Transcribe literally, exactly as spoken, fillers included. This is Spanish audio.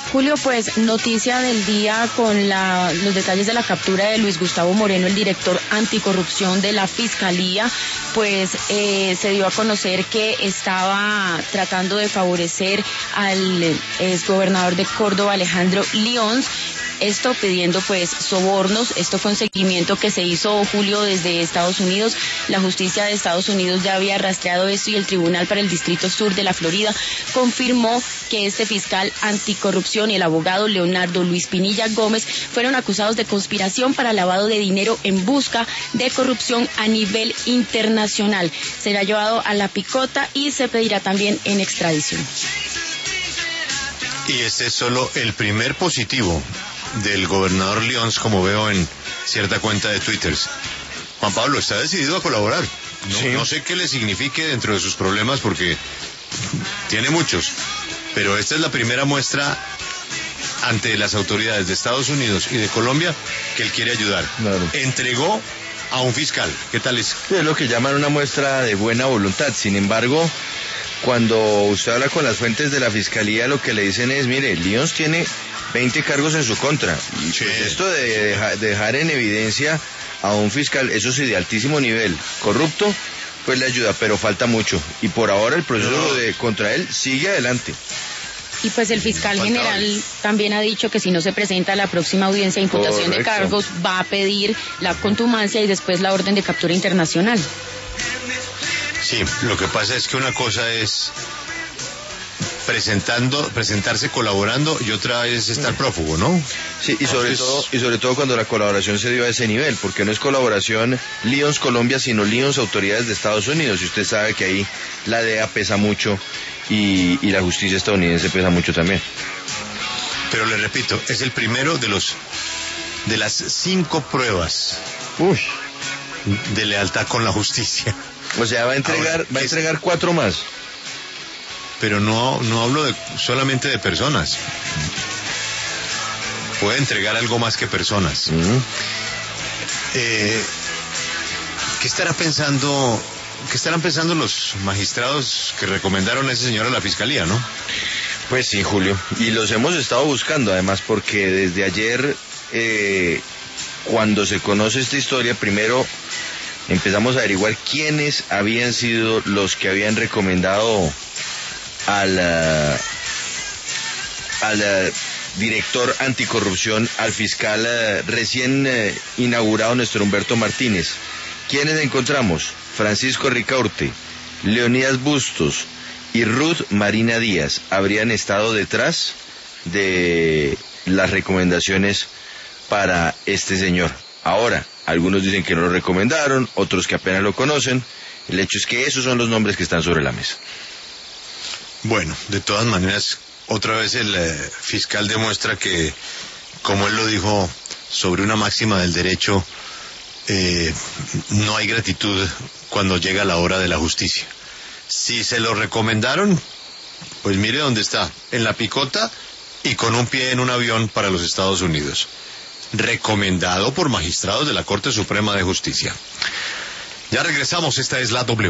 Julio, pues noticia del día con la, los detalles de la captura de Luis Gustavo Moreno, el director anticorrupción de la Fiscalía. Pues eh, se dio a conocer que estaba tratando de favorecer al exgobernador de Córdoba, Alejandro Lyons. Esto pidiendo pues sobornos. Esto fue un seguimiento que se hizo, Julio, desde Estados Unidos. La justicia de Estados Unidos ya había rastreado esto y el Tribunal para el Distrito Sur de la Florida confirmó que este fiscal anticorrupción y el abogado Leonardo Luis Pinilla Gómez fueron acusados de conspiración para lavado de dinero en busca de corrupción a nivel internacional. Será llevado a la picota y se pedirá también en extradición. Y este es solo el primer positivo del gobernador Lyons, como veo en cierta cuenta de Twitter. Juan Pablo está decidido a colaborar. No, sí. no sé qué le signifique dentro de sus problemas, porque tiene muchos, pero esta es la primera muestra ante las autoridades de Estados Unidos y de Colombia que él quiere ayudar. Claro. Entregó a un fiscal. ¿Qué tal es? Es lo que llaman una muestra de buena voluntad. Sin embargo, cuando usted habla con las fuentes de la Fiscalía, lo que le dicen es, mire, Lyons tiene veinte cargos en su contra. Y sí. pues esto de deja, dejar en evidencia a un fiscal, eso sí, de altísimo nivel, corrupto, pues le ayuda, pero falta mucho. Y por ahora el proceso no. de contra él sigue adelante. Y pues el fiscal Faltable. general también ha dicho que si no se presenta a la próxima audiencia de imputación Correcto. de cargos, va a pedir la contumacia y después la orden de captura internacional. Sí, lo que pasa es que una cosa es presentando, presentarse colaborando y otra es estar prófugo, ¿no? Sí, y sobre Entonces... todo, y sobre todo cuando la colaboración se dio a ese nivel, porque no es colaboración Lyons Colombia, sino Lyons autoridades de Estados Unidos, y usted sabe que ahí la D E A pesa mucho y, y la justicia estadounidense pesa mucho también. Pero le repito, es el primero de los de las cinco pruebas Uy. de lealtad con la justicia. O sea, va a entregar, Ahora, va a entregar es... cuatro más. Pero no, no hablo de, solamente de personas. Puede entregar algo más que personas. Uh-huh. Eh, ¿Qué estará pensando, qué estarán pensando los magistrados que recomendaron a ese señor a la Fiscalía, no? Pues sí, Julio. Y los hemos estado buscando, además, porque desde ayer, eh, cuando se conoce esta historia, primero empezamos a averiguar quiénes habían sido los que habían recomendado al, uh, al uh, director anticorrupción, al fiscal uh, recién uh, inaugurado, Néstor Humberto Martínez. ¿Quiénes encontramos? Francisco Ricaurte, Leonidas Bustos y Ruth Marina Díaz habrían estado detrás de las recomendaciones para este señor. Ahora, algunos dicen que no lo recomendaron, otros que apenas lo conocen. El hecho es que esos son los nombres que están sobre la mesa. Bueno, de todas maneras, otra vez el eh, fiscal demuestra que, como él lo dijo, sobre una máxima del derecho, eh, no hay gratitud cuando llega la hora de la justicia. Si se lo recomendaron, pues mire dónde está, en la picota y con un pie en un avión para los Estados Unidos. Recomendado por magistrados de la Corte Suprema de Justicia. Ya regresamos, esta es la W.